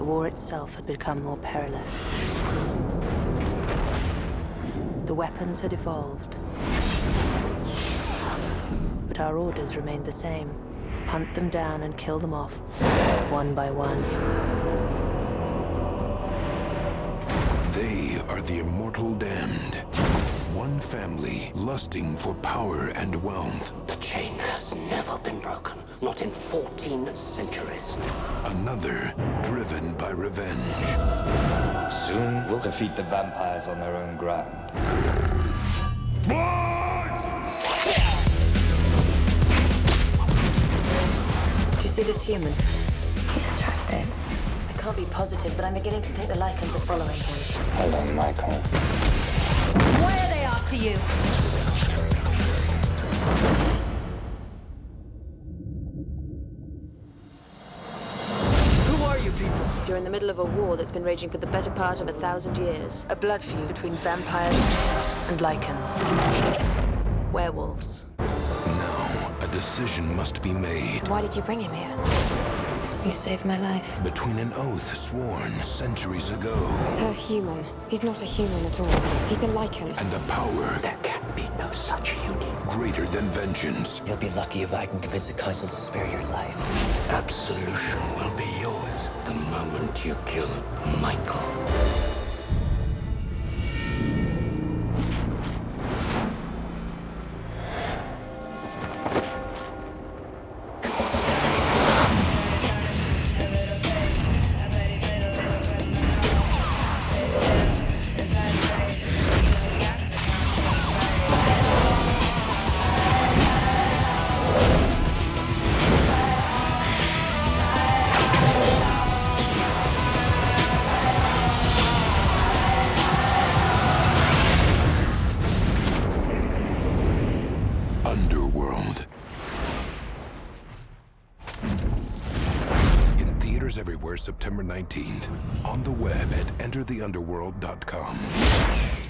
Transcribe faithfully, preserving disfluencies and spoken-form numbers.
war itself had become more perilous. The weapons had evolved, but our orders remained the same. Hunt them down and kill them off, one by one. They are the immortal damned. One family lusting for power and wealth. The chain has never been broken, not in fourteen centuries. Another driven by revenge. Soon we'll defeat the vampires on their own ground. Do you see this human? He's attractive. I can't be positive, but I'm beginning to think the Lycans are following him. Hello, Michael. Why are they after you? Who are you people? You're in the middle of a war that's been raging for the better part of a thousand years. A blood feud between vampires and Lycans. Werewolves. Now, a decision must be made. Why did you bring him here? You saved my life. Between an oath sworn centuries ago A human. He's not a human at all. He's a Lycan. and a power There can be no such union. greater than vengeance. You'll be lucky if I can convince the council to spare your life. Absolution will be yours the moment you kill Michael. Underworld. In theaters everywhere September nineteenth. On the web at enter the underworld dot com.